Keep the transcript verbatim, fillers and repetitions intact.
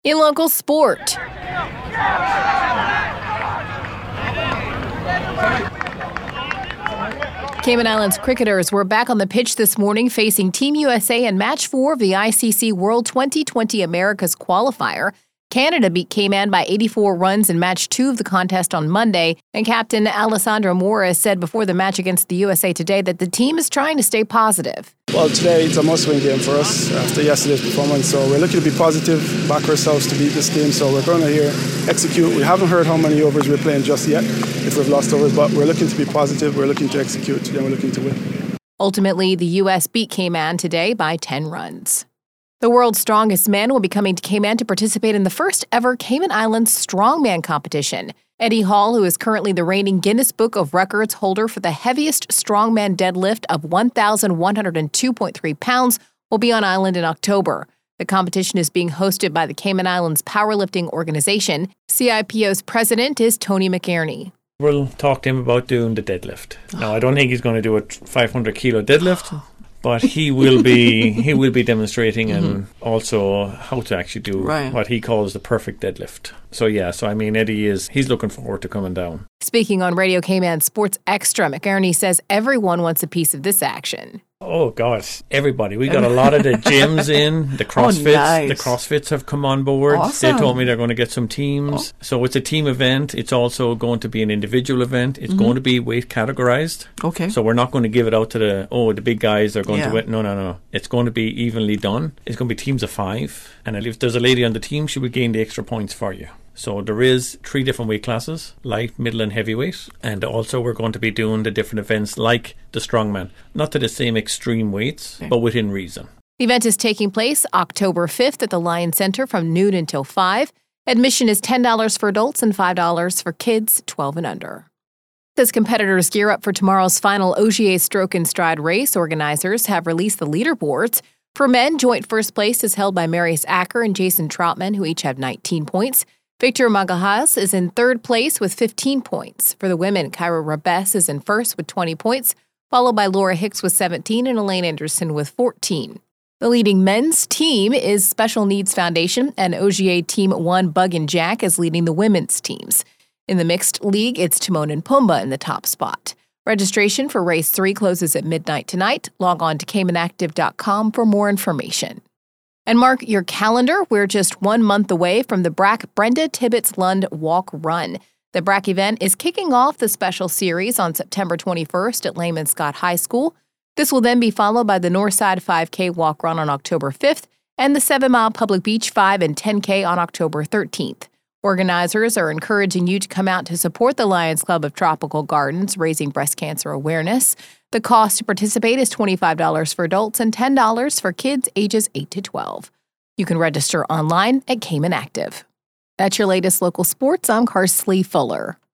In local sport, Cayman Islands cricketers were back on the pitch this morning facing Team U S A in Match four of the I C C World twenty twenty Americas qualifier. Canada beat Cayman by eighty-four runs in Match two of the contest on Monday, and Captain Alessandro Morris said before the match against the U S A today that the team is trying to stay positive. Well, today it's a must-win game for us after yesterday's performance, so we're looking to be positive, back ourselves to beat this game, so we're going to here execute. We haven't heard how many overs we're playing just yet, if we've lost overs, but we're looking to be positive, we're looking to execute, then we're looking to win. Ultimately, the U S beat Cayman today by ten runs. The world's strongest men will be coming to Cayman to participate in the first ever Cayman Islands Strongman competition. Eddie Hall, who is currently the reigning Guinness Book of Records holder for the heaviest strongman deadlift of one thousand one hundred two point three pounds, will be on island in October. The competition is being hosted by the Cayman Islands Powerlifting Organization. C I P O's president is Tony McEarney. We'll talk to him about doing the deadlift. Now, I don't think he's going to do a five hundred kilo deadlift. But he will be he will be demonstrating mm-hmm. and also how to actually do right. what he calls the perfect deadlift. So yeah, so I mean Eddie is he's looking forward to coming down. Speaking on Radio Cayman Sports Extra, McEarney says everyone wants a piece of this action. Oh God, everybody. We got a lot of the gyms in, the CrossFits. Oh, nice. The CrossFits have come on board. Awesome. They told me they're going to get some teams. Oh. So it's a team event. It's also going to be an individual event. It's mm-hmm. going to be weight categorized. Okay. So we're not going to give it out to the, oh, the big guys are going yeah. to win. No, no, no. It's going to be evenly done. It's going to be teams of five. And if there's a lady on the team, she will gain the extra points for you. So there is three different weight classes, light, middle and heavyweight. And also we're going to be doing the different events like the strongman. Not to the same extreme weights, okay. but within reason. The event is taking place October fifth at the Lion Center from noon until five. Admission is ten dollars for adults and five dollars for kids twelve and under. As competitors gear up for tomorrow's final O G A Stroke and Stride race, organizers have released the leaderboards. For men, joint first place is held by Marius Acker and Jason Troutman, who each have nineteen points. Victor Magalhaes is in third place with fifteen points. For the women, Kyra Rabes is in first with twenty points, followed by Laura Hicks with seventeen and Elaine Anderson with fourteen. The leading men's team is Special Needs Foundation, and O G A Team one Bug and Jack is leading the women's teams. In the mixed league, it's Timon and Pumbaa in the top spot. Registration for race three closes at midnight tonight. Log on to cayman active dot com for more information. And mark your calendar. We're just one month away from the B R A C Brenda Tibbetts Lund Walk Run. The B R A C event is kicking off the special series on September twenty-first at Lehman Scott High School. This will then be followed by the Northside five K Walk Run on October fifth and the seven mile Public Beach five and ten K on October thirteenth. Organizers are encouraging you to come out to support the Lions Club of Tropical Gardens, raising breast cancer awareness. The cost to participate is twenty-five dollars for adults and ten dollars for kids ages eight to twelve. You can register online at Cayman Active. That's your latest local sports. I'm Carsley Fuller.